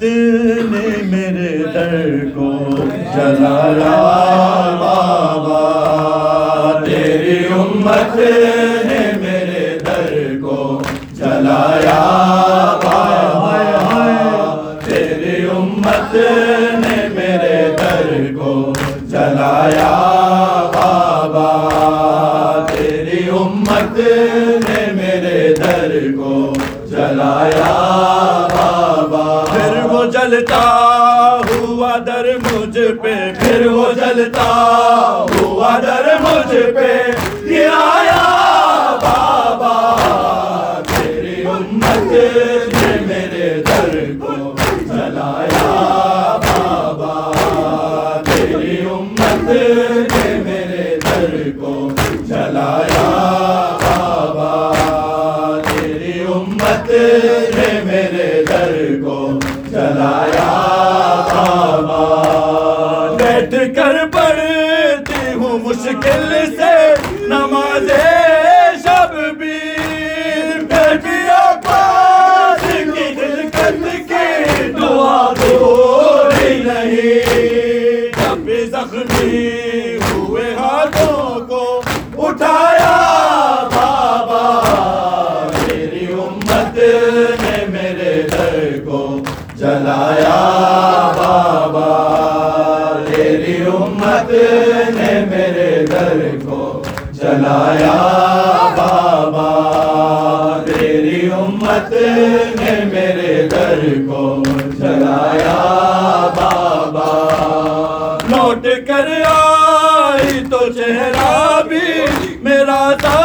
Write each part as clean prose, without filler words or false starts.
نے میرے در کو جلایا بابا، تیری امت نے میرے در کو جلایا بابا، تیری امت نے میرے در کو جلایا بابا، تیری امت نے میرے در کو جلایا بابا۔ پھر وہ جلتا ہوا در مجھ پہ، پھر وہ جلتا ہوا در مجھ پہ گرایا بابا، تیری امت نے میرے در کو جلایا بابا، تیری امت نے میرے در کو جلایا بابا، تیری امت نے میرے در کو جلایا بابا۔ بیٹھ کر پڑھتی ہوں مشکل سے نماز شب بھی، پھر بھی عباس کی خلقت کی دعا پوری نہیں، جب بھی زخمی ہوئے ہاتھوں کو اٹھایا بابا، تیری امت نے میرے در کو جلایا بابا، تیری امت نے میرے در کو جلایا بابا، تیری امت نے میرے در کو جلایا بابا۔ لوٹ کر آئی تو چہرہ بھی میرا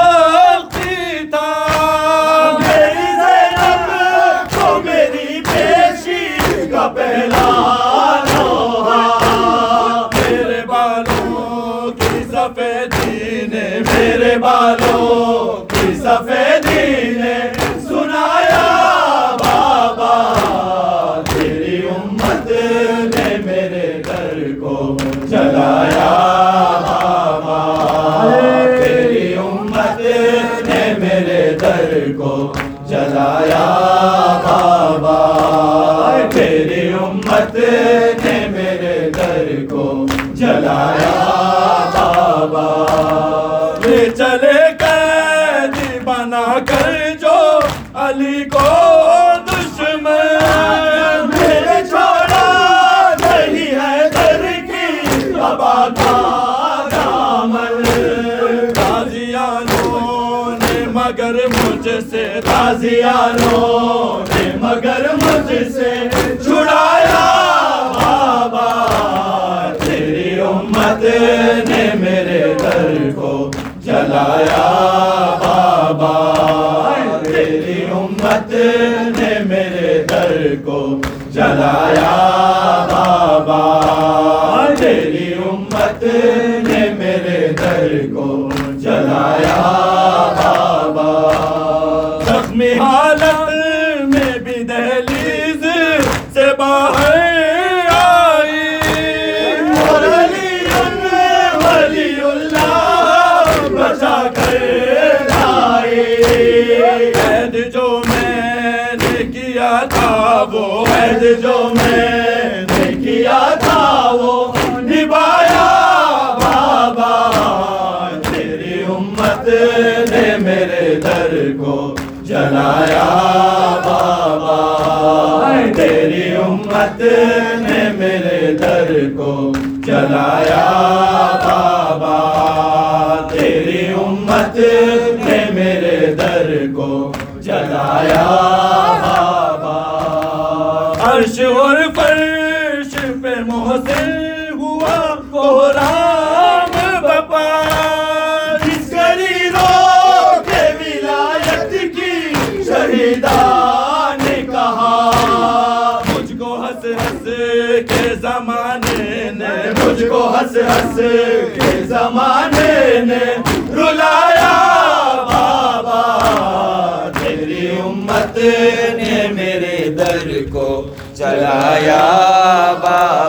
سختی تھا، میری زینب کو میری پیشی کا پہلا لوحہ، میرے بالوں کی سفیدی نے، میرے بالوں کی سفیدی نے سنایا بابا، تیری امت نے میرے در کو جلایا بابا، تیری امت نے میرے در کو جلایا بابا، تیری امت نے میرے در کو جلایا بابا۔ لے چلے قیدی بنا کر جو علی کو دشمن، میرے چھوڑا نہیں ہے در کی بابا کا دامن، غازیانوں نے مگر مجھ سے، غازیانوں نے مگر مجھ سے چھڑایا بابا، تیری امت نے میرے در کو جلایا بابا، تیری امت نے میرے در کو جلایا بابا، تیری امت نے میرے در کو جلایا بابا۔ زخمی حالت میں بھی دہلیز سے باہر آئی، اور ولی اللہ بچا کر لائی، عہد جو میں نے کیا تھا وہ، عہد جو میں نے کیا تھا وہ نبھایا بابا، تیری امت نے میرے در کو جلایا بابا، تیری امت نے میرے در کو جلایا بابا، تیری امت نے میرے در کو جلایا بابا۔ عرش اور فرش پہ محسن ہوا کوہرام بپا، جس غریروں کے ولایت کی شہیدان نے کہا، مجھ کو ہنس ہنس کے زمانے نے، مجھ کو ہنس ہنس کے زمانے نے رلایا بابا، تیری امت نے میرے در کو جلایا بابا۔